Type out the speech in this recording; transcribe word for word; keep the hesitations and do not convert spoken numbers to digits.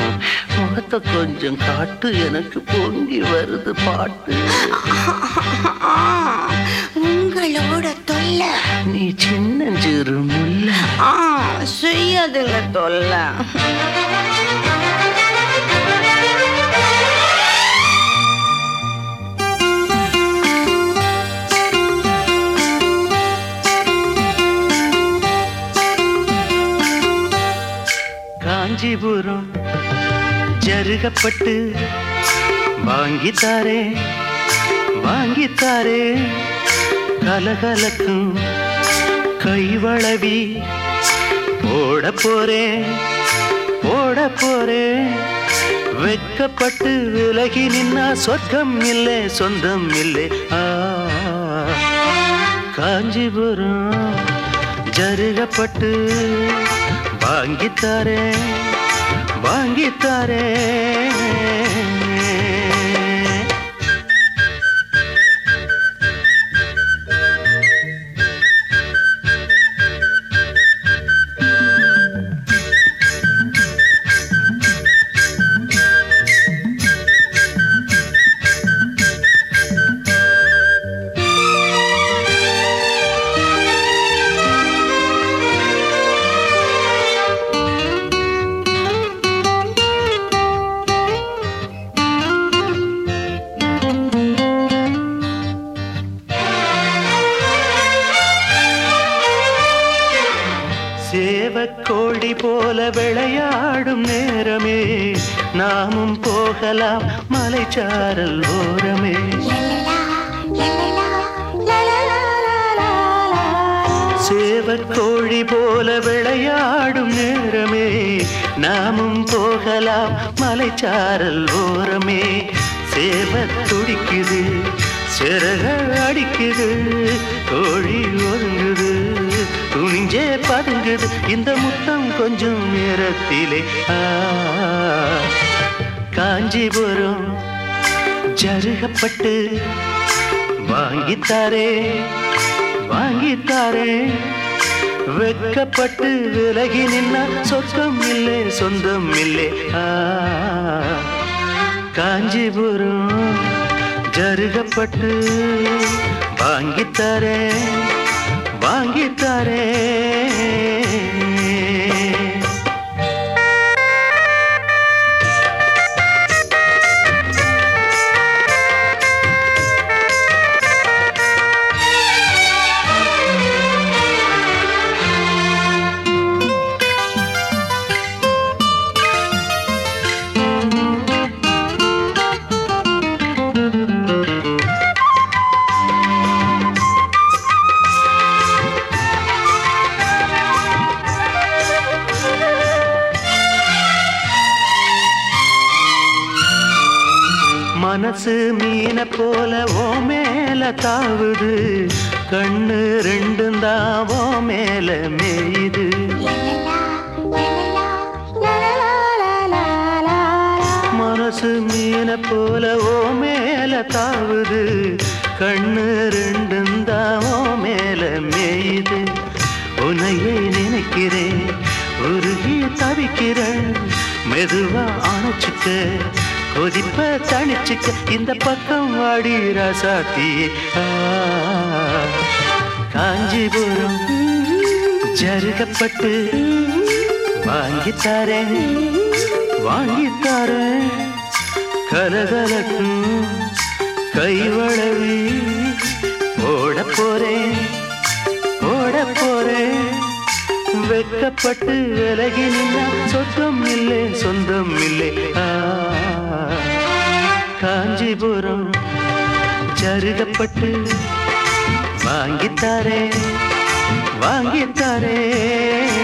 முகத்தை கொஞ்சம் காட்டு, எனக்கு பொங்கி வருது பாட்டு. உங்களோட தொல்லை. நீ சின்னஞ்சிறு முல்ல. செய்யாதுங்க தொல்லை. காஞ்சிபுரம் ஜருகப்பட்டு வாங்கித்தாரே வாங்கித்தாரே, கலகலக்கும் கைவளவி போட போறேன் போட போறேன். வெக்கப்பட்டு விலகி நின்னா சொர்க்கம் இல்லை சொந்தம் இல்லை. ஆ காஞ்சிபுரம் ஜருகப்பட்டு வாங்கித்தாரே வாங்கித்தாரே. சேவக்கோழி போல விளையாடும் நேரமே, நாமும் போகலாம் மலைச்சாரல் ஓரமே. சேவக்கோழி போல விளையாடும் நேரமே, நாமும் போகலாம் மலைச்சாரல் ஓரமே. சேவத் துடிக்குது, சிறக அடிக்குது, கோழி ஒதுங்குது, துணிஞ்சே பதுங்குது இந்த முத்தம் கொஞ்சம் நேரத்திலே. ஆ காஞ்சிபுரம் ஜருகப்பட்டு வாங்கித்தாரே வாங்கித்தாரே. வெக்கப்பட்டு விலகி நின்னா சொர்க்கம் இல்லை சொந்தம் இல்லை. ஆ காஞ்சிபுரம் ஜருகப்பட்டு வாங்கித்தாரே வாங்கித்தாரே. மனசு மீன போல ஓ மேல தாவுது, கண்ணு ரெண்டும் தான் ஓ மேல மேயுது. மனசு மீன போல ஓ மேல தாவுது, கண்ணு ரெண்டும் தான் ஓ மேல மேயுது. உன்னையே நினைக்கிறேன், உருகி தவிக்கிறேன், மெதுவா அணைச்சுக்க கொதிப்ப தணிச்சுக்க இந்த பக்கம் வாடி ராசாத்தியே. காஞ்சிபுரம் ஜருகப்பட்டு வாங்கித்தாரே வாங்கித்தாரே, கலகலக்கும் கைவளவி ஓட போறேன் ஓட போறேன். வெக்கப்பட்டு விலகி நின்னா சொந்தம் இல்லை சொந்தம் இல்லை. ஆ காஞ்சிபுரம் ஜருகப்பட்டு வாங்கித்தாரே வாங்கித்தாரே.